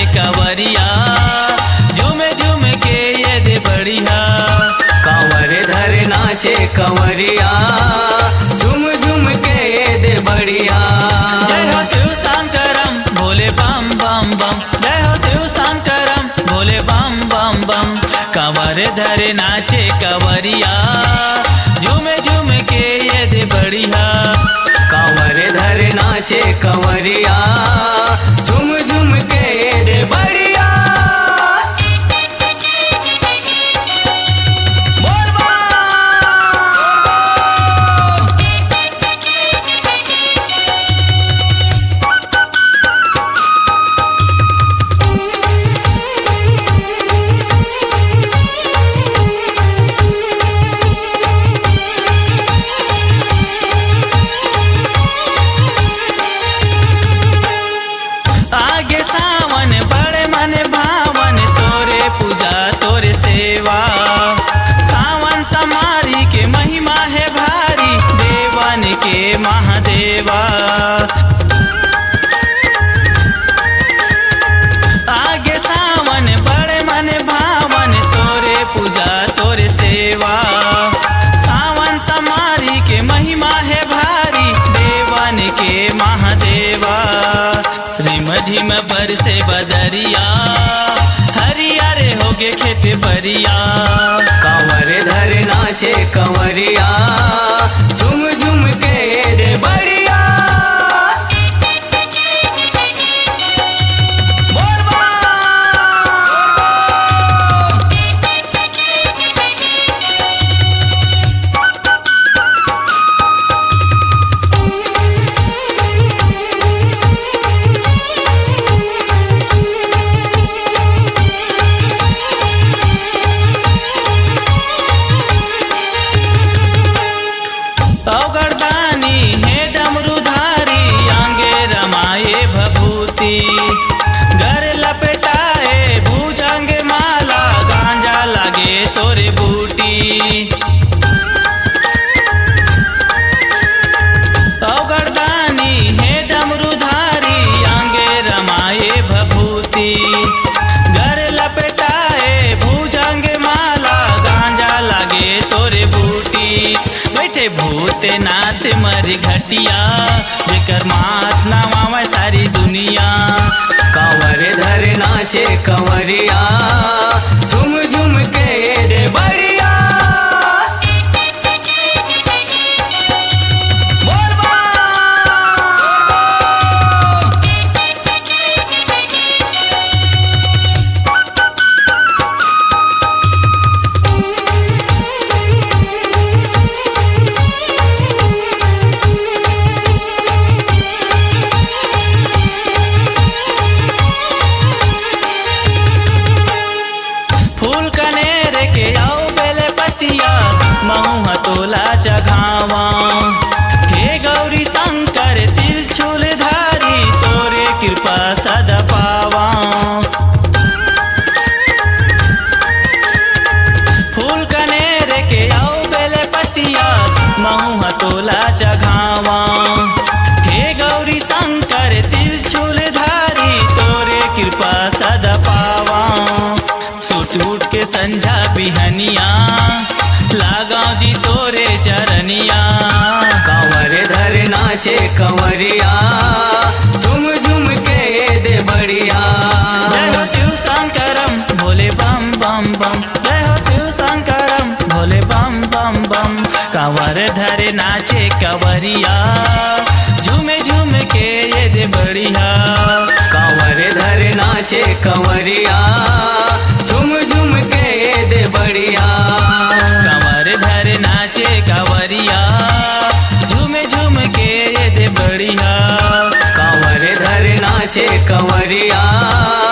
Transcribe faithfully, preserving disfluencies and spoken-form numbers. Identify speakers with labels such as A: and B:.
A: कंवरिया झूम झूम के ये दे बढ़िया।
B: कांवर धर नाचे कंवरिया झूम झूम के ये दे बढ़िया।
A: जय हो शिव शंकरम भोले बम बम बम, जय हो शिव शंकरम भोले बम बम बम। कंवर धर नाचे कंवरिया झूम झूम के ये दे बढ़िया।
B: कांवर धर नाचे कंवरिया झूम झूम के ये दे बढ़िया।
A: आगे सावन बड़े मन भावन तोरे पूजा तोरे सेवा। सावन समारी के महिमा है भारी देवन के महादेवा। आगे सावन बड़े मन भावन तोरे पूजा तोरे सेवा। सावन समारी के महिमा है भारी देवन के महादेवा। रिम झिम बरसे बदरिया हरियारे होगे खेत परिया।
B: कांवर धर नाचे कंवरिया झूम झूम के ये दे बढ़िया।
A: अवगरदानी है डमरूधारी आंगे रमाए भभूति। घर लपेटाए भुजंग माला गांजा लागे तोरे बूटी। अवगरदानी है डमरूधारी आंगे रमाए भभूति। घर लपेटाए भुजंग माला गांजा लागे तोरे बूटी। बैठे भूतनाथ मर घटिया जेकर मात नावा सारी दुनिया।
B: कांवर धर नाचे कंवरिया झूम झूम के ये दे बढ़िया।
A: फूल कनेर के आओ बेले पतिया महू हतोला चघावा। हे गौरी शंकर त्रिशूल धारी तोरे कृपा सदा पावा। फूल कनेर के आओ बेले पतिया महू हतोला चघावा। हे गौरी शंकर त्रिशूल धारी तोरे कृपा सदा पावा। टूट के संझा बिहनिया लगाओ जी तोरे चरनिया।
B: कांवर धर नाचे कंवरिया झूम झूम के ये दे बढ़िया।
A: जय हो शिव शंकरम भोले बम बम बम, जय हो शिव शंकरम भोले बम बम बम। कांवर धर नाचे कंवरिया झूमे झूम के ये दे बढ़िया।
B: कांवर धर नाचे कंवरिया झूम झूम के ये दे बढ़िया।
A: कंवर धर नाचे कंवरिया झूमे झूम के ये दे बढ़िया।
B: कांवर धर नाचे कंवरिया